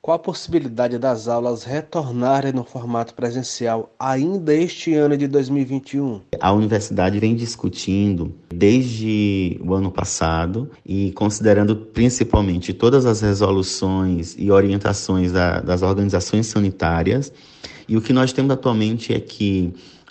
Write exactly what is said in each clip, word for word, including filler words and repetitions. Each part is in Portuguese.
Qual a possibilidade das aulas retornarem no formato presencial ainda este ano de dois mil e vinte e um? A universidade vem discutindo desde o ano passado e considerando principalmente todas as resoluções e orientações da, das organizações sanitárias. E o que nós temos atualmente é que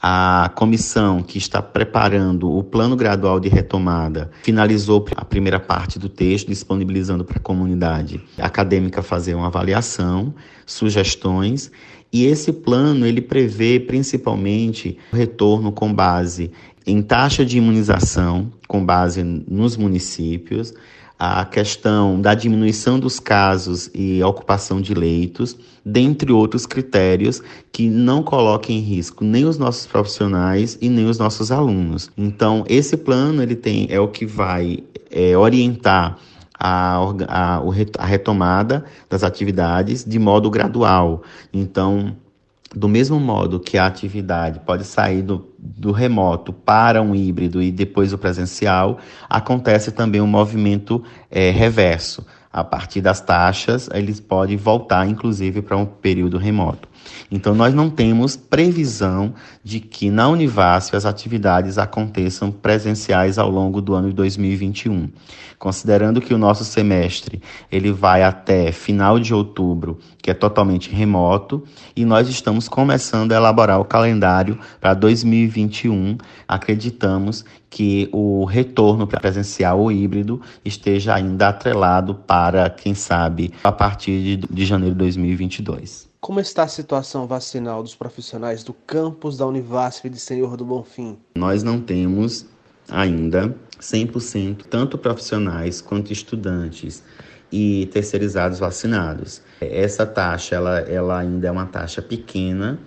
a comissão que está preparando o plano gradual de retomada finalizou a primeira parte do texto, disponibilizando para a comunidade acadêmica fazer uma avaliação, sugestões, e esse plano ele prevê principalmente o retorno com base em taxa de imunização, com base nos municípios, a questão da diminuição dos casos e ocupação de leitos, dentre outros critérios que não coloquem em risco nem os nossos profissionais e nem os nossos alunos. Então, esse plano ele tem, é o que vai é, orientar a, a, a retomada das atividades de modo gradual. Então, do mesmo modo que a atividade pode sair do, do remoto para um híbrido e depois o presencial, acontece também um movimento é, reverso. A partir das taxas, eles podem voltar, inclusive, para um período remoto. Então, nós não temos previsão de que na Univasf as atividades aconteçam presenciais ao longo do ano de dois mil e vinte e um. Considerando que o nosso semestre ele vai até final de outubro, que é totalmente remoto, e nós estamos começando a elaborar o calendário para dois mil e vinte e um, acreditamos que o retorno presencial ou híbrido esteja ainda atrelado para, quem sabe, a partir de, de janeiro de dois mil e vinte e dois. Como está a situação vacinal dos profissionais do campus da Univasf de Senhor do Bonfim? Nós não temos ainda cem por cento, tanto profissionais quanto estudantes e terceirizados vacinados. Essa taxa ela, ela ainda é uma taxa pequena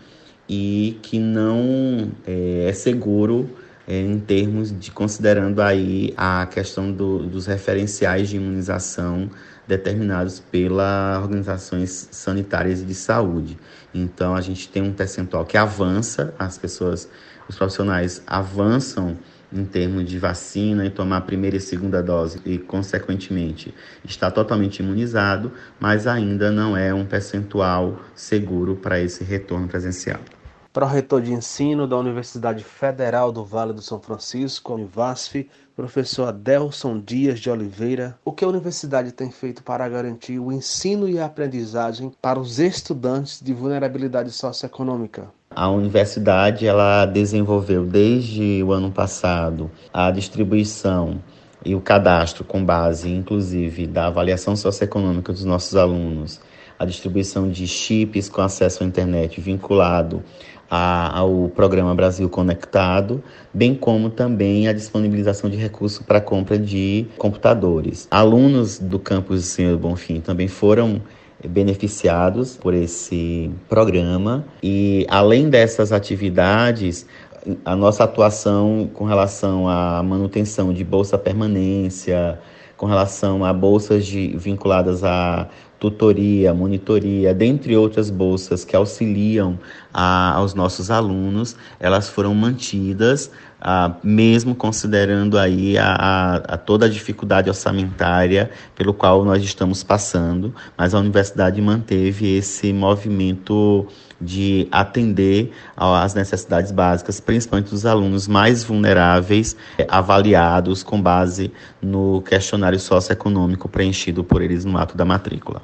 e que não é, é seguro é, em termos de considerando aí a questão do, dos referenciais de imunização determinados pelas organizações sanitárias e de saúde. Então, a gente tem um percentual que avança, as pessoas, os profissionais avançam em termos de vacina e tomar a primeira e segunda dose e, consequentemente, está totalmente imunizado, mas ainda não é um percentual seguro para esse retorno presencial. Pró-reitor de ensino da Universidade Federal do Vale do São Francisco, Univasf, professor Adelson Dias de Oliveira, o que a universidade tem feito para garantir o ensino e a aprendizagem para os estudantes de vulnerabilidade socioeconômica? A universidade ela desenvolveu desde o ano passado a distribuição e o cadastro com base, inclusive, da avaliação socioeconômica dos nossos alunos, a distribuição de chips com acesso à internet vinculado a, ao programa Brasil Conectado, bem como também a disponibilização de recursos para a compra de computadores. Alunos do campus Senhor do Bonfim também foram beneficiados por esse programa e, além dessas atividades, a nossa atuação com relação à manutenção de bolsa permanência, com relação a bolsas de, vinculadas à tutoria, monitoria, dentre outras bolsas que auxiliam a, aos nossos alunos, elas foram mantidas, a, mesmo considerando aí a, a, a toda a dificuldade orçamentária pelo qual nós estamos passando, mas a universidade manteve esse movimento de atender às necessidades básicas, principalmente dos alunos mais vulneráveis, avaliados com base no questionário socioeconômico preenchido por eles no ato da matrícula.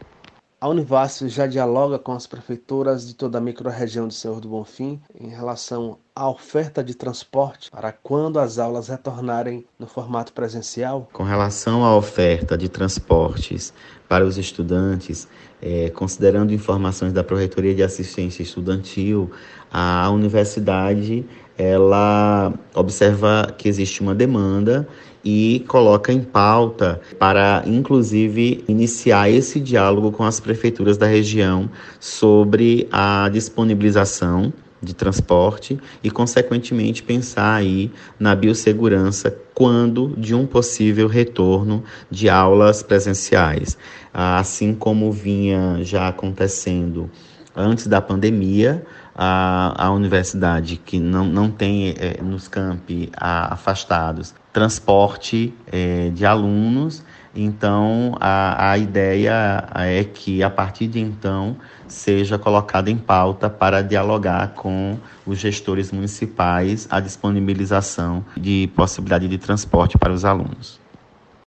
A Univasf já dialoga com as prefeituras de toda a microrregião de Senhor do Bonfim em relação à oferta de transporte para quando as aulas retornarem no formato presencial? Com relação à oferta de transportes para os estudantes, é, considerando informações da Pró-Reitoria de Assistência Estudantil, a universidade ela observa que existe uma demanda e coloca em pauta para, inclusive, iniciar esse diálogo com as prefeituras da região sobre a disponibilização de transporte e, consequentemente, pensar aí na biossegurança quando de um possível retorno de aulas presenciais. Assim como vinha já acontecendo antes da pandemia, a, a universidade que não, não tem é, nos campi a, afastados transporte é, de alunos, Então, a, a ideia é que, a partir de então, seja colocada em pauta para dialogar com os gestores municipais a disponibilização de possibilidade de transporte para os alunos.